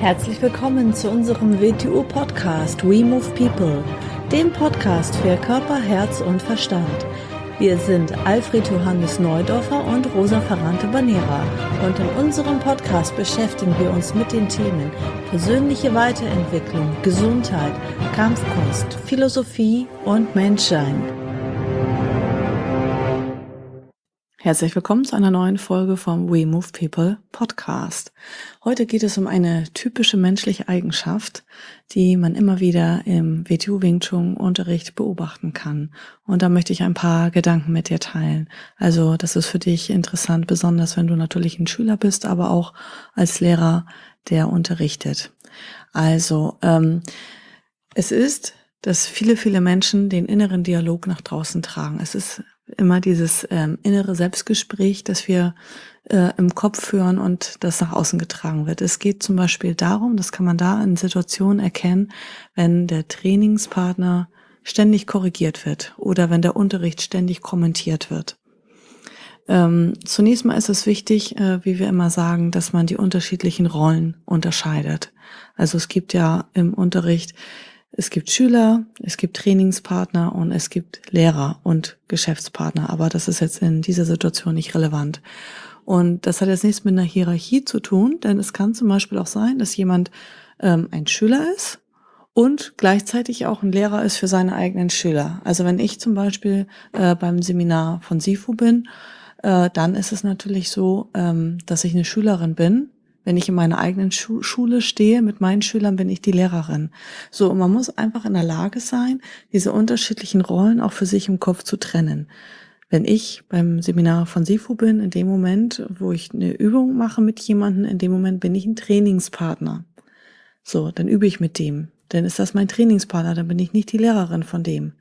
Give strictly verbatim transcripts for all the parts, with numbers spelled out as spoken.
Herzlich willkommen zu unserem W T U-Podcast We Move People, dem Podcast für Körper, Herz und Verstand. Wir sind Alfred Johannes Neudorfer und Rosa Ferrante-Banera und in unserem Podcast beschäftigen wir uns mit den Themen persönliche Weiterentwicklung, Gesundheit, Kampfkunst, Philosophie und Menschsein. Herzlich willkommen zu einer neuen Folge vom We Move People Podcast. Heute geht es um eine typische menschliche Eigenschaft, die man immer wieder im W T U Wing Chun Unterricht beobachten kann. Und da möchte ich ein paar Gedanken mit dir teilen. Also das ist für dich interessant, besonders wenn du natürlich ein Schüler bist, aber auch als Lehrer, der unterrichtet. Also ähm, es ist, dass viele, viele Menschen den inneren Dialog nach draußen tragen. Es ist immer dieses ähm, innere Selbstgespräch, das wir äh, im Kopf führen und das nach außen getragen wird. Es geht zum Beispiel darum, das kann man da in Situationen erkennen, wenn der Trainingspartner ständig korrigiert wird oder wenn der Unterricht ständig kommentiert wird. Ähm, zunächst mal ist es wichtig, äh, wie wir immer sagen, dass man die unterschiedlichen Rollen unterscheidet. Also es gibt ja im Unterricht Es gibt Schüler, es gibt Trainingspartner und es gibt Lehrer und Geschäftspartner. Aber das ist jetzt in dieser Situation nicht relevant. Und das hat jetzt nichts mit einer Hierarchie zu tun, denn es kann zum Beispiel auch sein, dass jemand ähm, ein Schüler ist und gleichzeitig auch ein Lehrer ist für seine eigenen Schüler. Also wenn ich zum Beispiel äh, beim Seminar von Sifu bin, äh, dann ist es natürlich so, ähm, dass ich eine Schülerin bin. Wenn ich in meiner eigenen Schu- Schule stehe mit meinen Schülern, bin ich die Lehrerin. So, und man muss einfach in der Lage sein, diese unterschiedlichen Rollen auch für sich im Kopf zu trennen. Wenn ich beim Seminar von Sifu bin, in dem Moment, wo ich eine Übung mache mit jemandem, in dem Moment bin ich ein Trainingspartner. So, dann übe ich mit dem. Dann ist das mein Trainingspartner, dann bin ich nicht die Lehrerin von dem.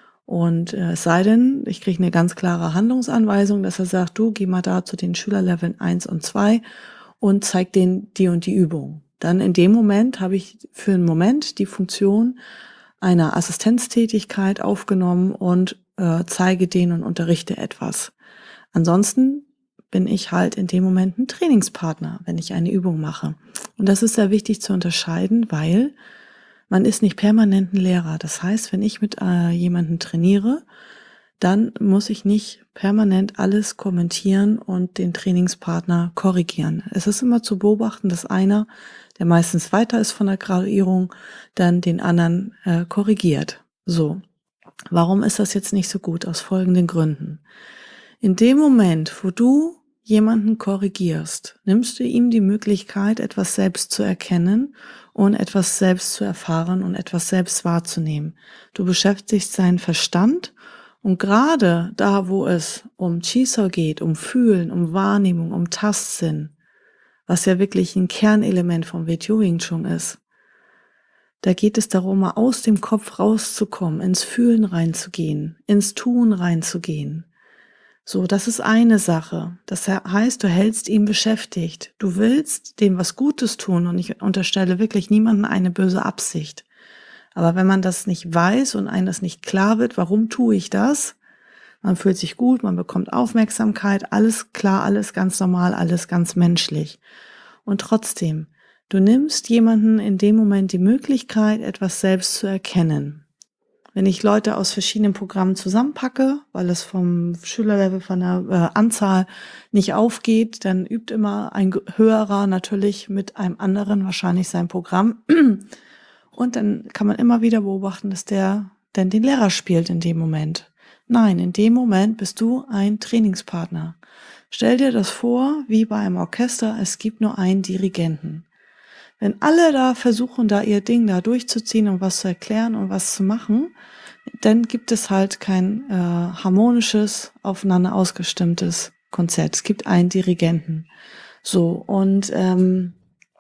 Und äh, es sei denn, ich kriege eine ganz klare Handlungsanweisung, dass er sagt, du, geh mal da zu den Schülerleveln eins und zwei und zeig denen die und die Übung. Dann in dem Moment habe ich für einen Moment die Funktion einer Assistenztätigkeit aufgenommen und äh, zeige denen und unterrichte etwas. Ansonsten bin ich halt in dem Moment ein Trainingspartner, wenn ich eine Übung mache. Und das ist sehr wichtig zu unterscheiden, weil man ist nicht permanent ein Lehrer. Das heißt, wenn ich mit äh, jemandem trainiere, dann muss ich nicht permanent alles kommentieren und den Trainingspartner korrigieren. Es ist immer zu beobachten, dass einer, der meistens weiter ist von der Graduierung, dann den anderen äh, korrigiert. So, warum ist das jetzt nicht so gut? Aus folgenden Gründen. In dem Moment, wo du jemanden korrigierst, nimmst du ihm die Möglichkeit, etwas selbst zu erkennen und etwas selbst zu erfahren und etwas selbst wahrzunehmen. Du beschäftigst seinen Verstand. Und gerade da, wo es um Qi-So geht, um Fühlen, um Wahrnehmung, um Tastsinn, was ja wirklich ein Kernelement vom W T U Wing Chun ist, da geht es darum, mal aus dem Kopf rauszukommen, ins Fühlen reinzugehen, ins Tun reinzugehen. So, das ist eine Sache. Das heißt, du hältst ihn beschäftigt. Du willst dem was Gutes tun und ich unterstelle wirklich niemandem eine böse Absicht. Aber wenn man das nicht weiß und einem das nicht klar wird, warum tue ich das? Man fühlt sich gut, man bekommt Aufmerksamkeit, alles klar, alles ganz normal, alles ganz menschlich. Und trotzdem, du nimmst jemanden in dem Moment die Möglichkeit, etwas selbst zu erkennen. Wenn ich Leute aus verschiedenen Programmen zusammenpacke, weil es vom Schülerlevel, von der äh, Anzahl nicht aufgeht, dann übt immer ein höherer natürlich mit einem anderen wahrscheinlich sein Programm. Und dann kann man immer wieder beobachten, dass der dann den Lehrer spielt in dem Moment. Nein, in dem Moment bist du ein Trainingspartner. Stell dir das vor, wie bei einem Orchester, es gibt nur einen Dirigenten. Wenn alle da versuchen, da ihr Ding da durchzuziehen und was zu erklären und was zu machen, dann gibt es halt kein äh, harmonisches, aufeinander ausgestimmtes Konzert. Es gibt einen Dirigenten. So, und ähm,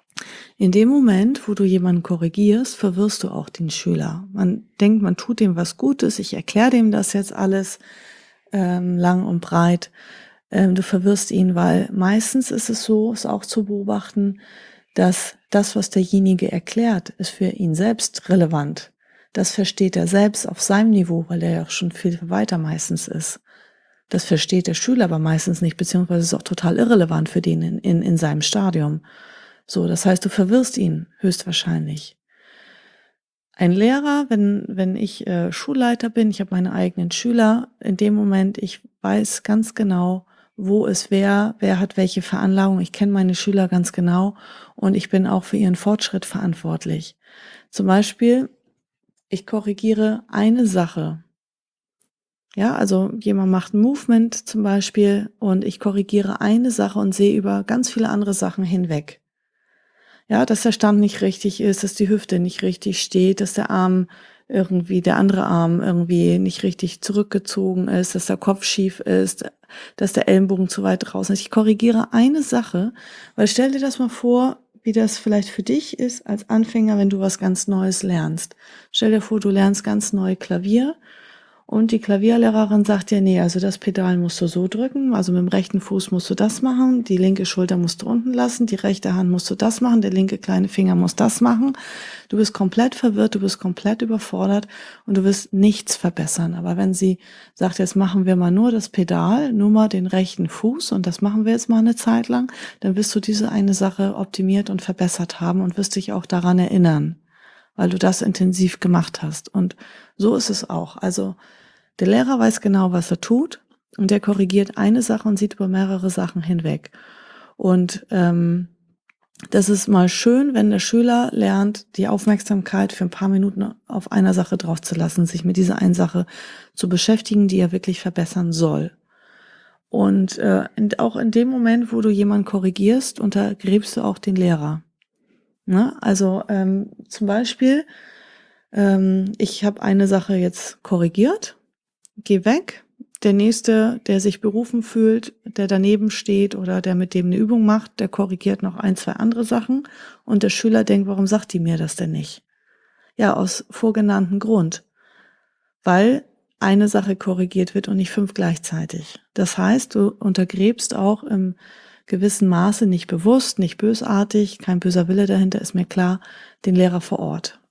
in dem Moment, wo du jemanden korrigierst, verwirrst du auch den Schüler. Man denkt, man tut dem was Gutes, ich erkläre dem das jetzt alles ähm, lang und breit. Ähm, du verwirrst ihn, weil meistens ist es so, ist auch zu beobachten, dass das, was derjenige erklärt, ist für ihn selbst relevant. Das versteht er selbst auf seinem Niveau, weil er ja auch schon viel weiter meistens ist. Das versteht der Schüler aber meistens nicht, beziehungsweise ist auch total irrelevant für den in, in, in seinem Stadium. So, das heißt, du verwirrst ihn höchstwahrscheinlich. Ein Lehrer, wenn wenn ich äh, Schulleiter bin, ich habe meine eigenen Schüler, in dem Moment, ich weiß ganz genau, wo ist wer, wer hat welche Veranlagung. Ich kenne meine Schüler ganz genau und ich bin auch für ihren Fortschritt verantwortlich. Zum Beispiel, ich korrigiere eine Sache. Ja, also jemand macht ein Movement zum Beispiel und ich korrigiere eine Sache und sehe über ganz viele andere Sachen hinweg. Ja, dass der Stand nicht richtig ist, dass die Hüfte nicht richtig steht, dass der Arm irgendwie, der andere Arm irgendwie nicht richtig zurückgezogen ist, dass der Kopf schief ist, dass der Ellenbogen zu weit draußen ist. Ich korrigiere eine Sache, weil stell dir das mal vor, wie das vielleicht für dich ist als Anfänger, wenn du was ganz Neues lernst. Stell dir vor, du lernst ganz neu Klavier. Und die Klavierlehrerin sagt dir, nee, also das Pedal musst du so drücken, also mit dem rechten Fuß musst du das machen, die linke Schulter musst du unten lassen, die rechte Hand musst du das machen, der linke kleine Finger muss das machen. Du bist komplett verwirrt, du bist komplett überfordert und du wirst nichts verbessern. Aber wenn sie sagt, jetzt machen wir mal nur das Pedal, nur mal den rechten Fuß und das machen wir jetzt mal eine Zeit lang, dann wirst du diese eine Sache optimiert und verbessert haben und wirst dich auch daran erinnern, weil du das intensiv gemacht hast. Und so ist es auch. Also der Lehrer weiß genau, was er tut und der korrigiert eine Sache und sieht über mehrere Sachen hinweg. Und ähm, das ist mal schön, wenn der Schüler lernt, die Aufmerksamkeit für ein paar Minuten auf einer Sache drauf zu lassen, sich mit dieser einen Sache zu beschäftigen, die er wirklich verbessern soll. Und äh, auch in dem Moment, wo du jemanden korrigierst, untergräbst du auch den Lehrer. Ne? Also ähm, zum Beispiel, ähm, ich habe eine Sache jetzt korrigiert, geh weg. Der Nächste, der sich berufen fühlt, der daneben steht oder der mit dem eine Übung macht, der korrigiert noch ein, zwei andere Sachen und der Schüler denkt, warum sagt die mir das denn nicht? Ja, aus vorgenannten Grund, weil eine Sache korrigiert wird und nicht fünf gleichzeitig. Das heißt, du untergräbst auch im gewissen Maße, nicht bewusst, nicht bösartig, kein böser Wille dahinter, ist mir klar, den Lehrer vor Ort.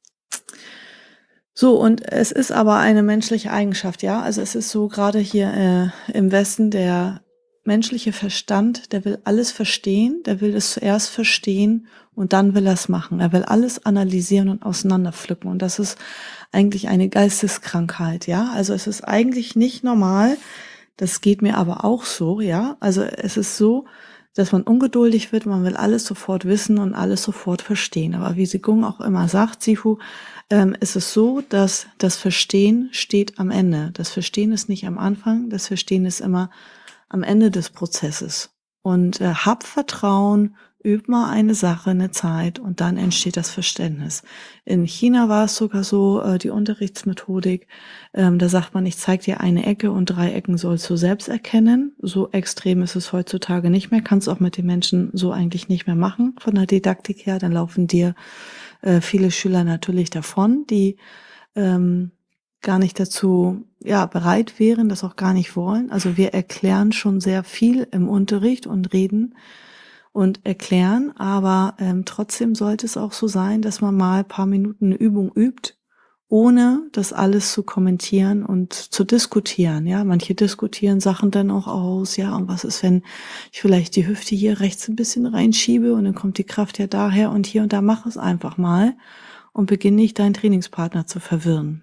So, und es ist aber eine menschliche Eigenschaft, ja. Also es ist so, gerade hier äh, im Westen, der menschliche Verstand, der will alles verstehen, der will es zuerst verstehen und dann will er es machen. Er will alles analysieren und auseinanderpflücken. Und das ist eigentlich eine Geisteskrankheit, ja. Also es ist eigentlich nicht normal, das geht mir aber auch so, ja. Also es ist so, dass man ungeduldig wird, man will alles sofort wissen und alles sofort verstehen. Aber wie Sigung auch immer sagt, Sifu, ähm, ist es so, dass das Verstehen steht am Ende. Das Verstehen ist nicht am Anfang, das Verstehen ist immer am Ende des Prozesses. Und äh, hab Vertrauen, üb mal eine Sache eine Zeit und dann entsteht das Verständnis. In China war es sogar so, äh, die Unterrichtsmethodik, ähm, da sagt man, ich zeige dir eine Ecke und drei Ecken sollst du selbst erkennen. So extrem ist es heutzutage nicht mehr, kannst auch mit den Menschen so eigentlich nicht mehr machen von der Didaktik her. Dann laufen dir äh, viele Schüler natürlich davon, die ähm, gar nicht dazu ja bereit wären, das auch gar nicht wollen. Also wir erklären schon sehr viel im Unterricht und reden und erklären, aber ähm, trotzdem sollte es auch so sein, dass man mal ein paar Minuten eine Übung übt, ohne das alles zu kommentieren und zu diskutieren. Ja, manche diskutieren Sachen dann auch aus. Ja, und was ist, wenn ich vielleicht die Hüfte hier rechts ein bisschen reinschiebe und dann kommt die Kraft ja daher und hier und da, mach es einfach mal und beginn nicht deinen Trainingspartner zu verwirren.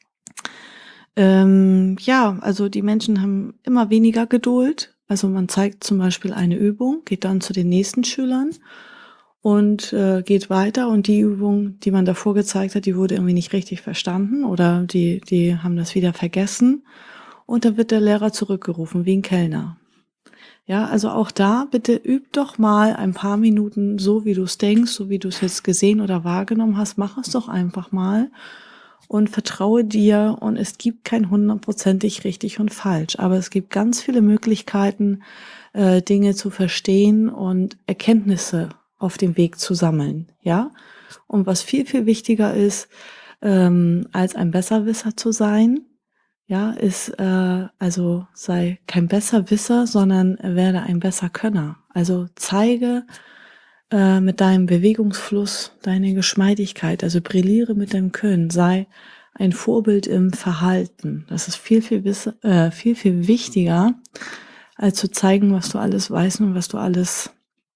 Ähm, ja, also die Menschen haben immer weniger Geduld. Also man zeigt zum Beispiel eine Übung, geht dann zu den nächsten Schülern und äh, geht weiter und die Übung, die man davor gezeigt hat, die wurde irgendwie nicht richtig verstanden oder die, die haben das wieder vergessen und dann wird der Lehrer zurückgerufen, wie ein Kellner. Ja, also auch da bitte üb doch mal ein paar Minuten so, wie du es denkst, so wie du es jetzt gesehen oder wahrgenommen hast, mach es doch einfach mal und vertraue dir und es gibt kein hundertprozentig richtig und falsch, aber es gibt ganz viele Möglichkeiten, äh, Dinge zu verstehen und Erkenntnisse auf dem Weg zu sammeln, ja. Und was viel, viel wichtiger ist, ähm, als ein Besserwisser zu sein, ja, ist, äh, also sei kein Besserwisser, sondern werde ein besser Könner. Also zeige äh, mit deinem Bewegungsfluss deine Geschmeidigkeit, also brilliere mit deinem Können, sei ein Vorbild im Verhalten. Das ist viel, viel, wiss- äh, viel, viel wichtiger, als zu zeigen, was du alles weißt und was du alles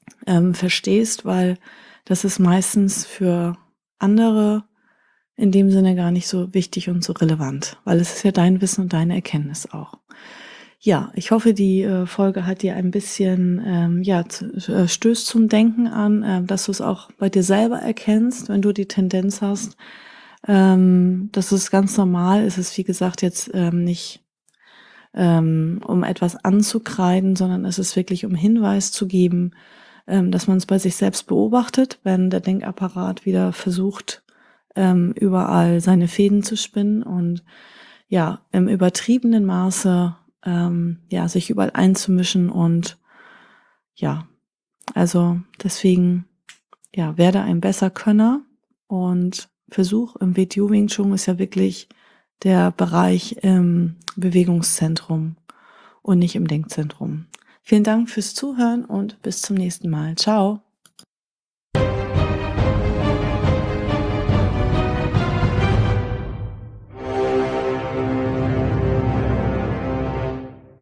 ähm, verstehst, weil das ist meistens für andere in dem Sinne gar nicht so wichtig und so relevant, weil es ist ja dein Wissen und deine Erkenntnis auch. Ja, ich hoffe, die äh, Folge hat dir ein bisschen, ähm, ja, zu, äh, stößt zum Denken an, äh, dass du es auch bei dir selber erkennst, wenn du die Tendenz hast. Ähm, das ist ganz normal. Es ist, wie gesagt, jetzt ähm, nicht ähm, um etwas anzukreiden, sondern es ist wirklich um Hinweis zu geben, ähm, dass man es bei sich selbst beobachtet, wenn der Denkapparat wieder versucht, ähm, überall seine Fäden zu spinnen und ja, im übertriebenen Maße ähm, ja, sich überall einzumischen und ja, also deswegen, ja, werde ein besser Könner und Versuch im W T U Wing Chun ist ja wirklich der Bereich im Bewegungszentrum und nicht im Denkzentrum. Vielen Dank fürs Zuhören und bis zum nächsten Mal. Ciao.